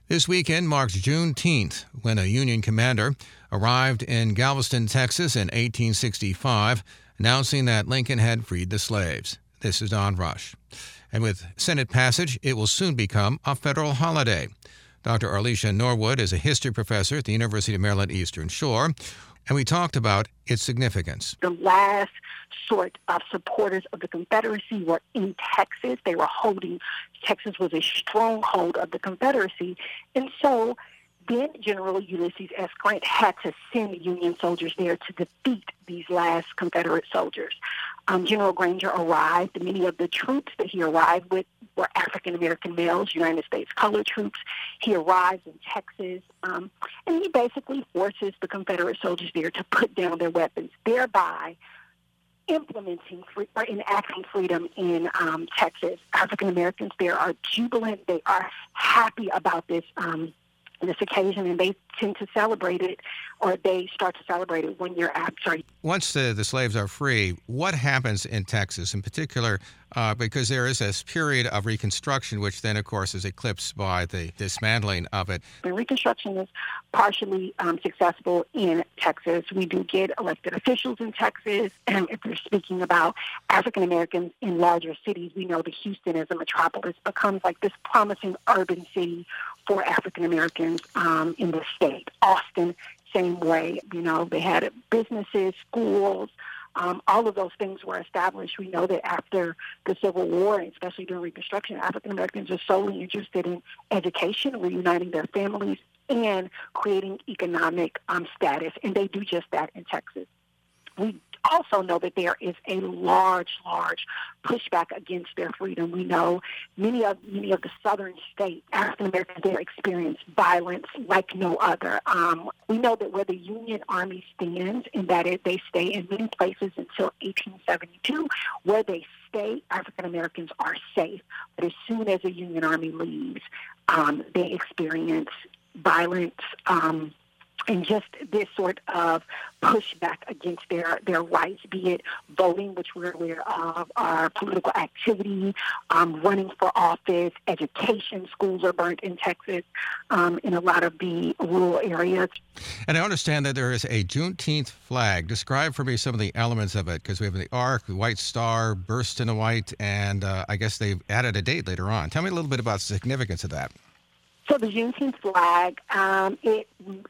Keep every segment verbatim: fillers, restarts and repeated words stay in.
This weekend marks Juneteenth, when a Union commander arrived in Galveston, Texas in eighteen sixty-five, announcing that Lincoln had freed the slaves. This is Don Rush. And with Senate passage, it will soon become a federal holiday. Doctor Arlisha Norwood is a history professor at the University of Maryland Eastern Shore, and we talked about its significance. The last sort of supporters of the Confederacy were in Texas. They were holding, Texas was a stronghold of the Confederacy. And so then General Ulysses S. Grant had to send Union soldiers there to defeat these last Confederate soldiers. Um, General Granger arrived. Many of the troops that he arrived with were African-American males, United States colored troops. He arrives in Texas, um, and he basically forces the Confederate soldiers there to put down their weapons, thereby implementing free, or enacting freedom in um, Texas. African-Americans there are jubilant. They are happy about this um, this occasion, and they tend to celebrate it, or they start to celebrate it one year after. Once the, the slaves are free, what happens in Texas in particular? Uh, because there is this period of Reconstruction, which then, of course, is eclipsed by the dismantling of it. The Reconstruction is partially um, successful in Texas. We do get elected officials in Texas, and if we're speaking about African Americans in larger cities, we know that Houston as a metropolis becomes like this promising urban city for African Americans um, in the state. Austin, same way. You know, they had businesses, schools. Um, all of those things were established. We know that after the Civil War, and especially during Reconstruction, African Americans are solely interested in education, reuniting their families, and creating economic um, status. And they do just that in Texas. We also know that there is a large, large pushback against their freedom. We know many of many of the southern states, African Americans there experience violence like no other. Um, we know that where the Union Army stands, and that it, they stay in many places until eighteen seventy-two, where they stay, African Americans are safe. But as soon as the Union Army leaves, um, they experience violence, um, and just this sort of pushback against their, their rights, be it voting, which we're aware of, our political activity, um, running for office, education. Schools are burnt in Texas, um, in a lot of the rural areas. And I understand that there is a Juneteenth flag. Describe for me some of the elements of it, because we have the arc, the white star, burst in the white, and uh, I guess they've added a date later on. Tell me a little bit about the significance of that. So the Juneteenth flag, um, it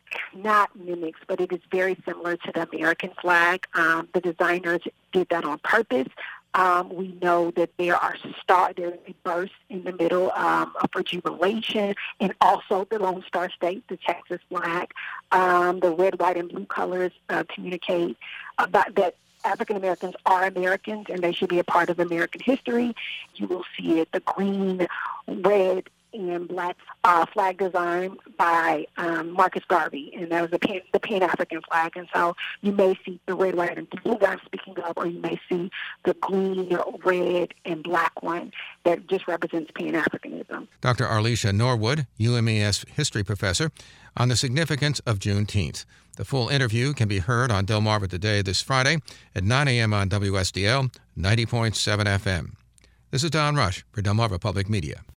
not mimics, but it is very similar to the American flag. Um, the designers did that on purpose. Um, we know that there are star, there's a burst in the middle um, for jubilation, and also the Lone Star State, the Texas flag. Um, the red, white, and blue colors uh, communicate about that African Americans are Americans, and they should be a part of American history. You will see it, the green, red, and black uh, flag design by um, Marcus Garvey, and that was the, Pan, the Pan-African flag. And so you may see the red, white, and blue that I'm speaking of, or you may see the green, red, and black one that just represents Pan-Africanism. Doctor Arlisha Norwood, U M E S history professor, on the significance of Juneteenth. The full interview can be heard on Delmarva Today this Friday at nine a.m. on W S D L ninety point seven F M. This is Don Rush for Delmarva Public Media.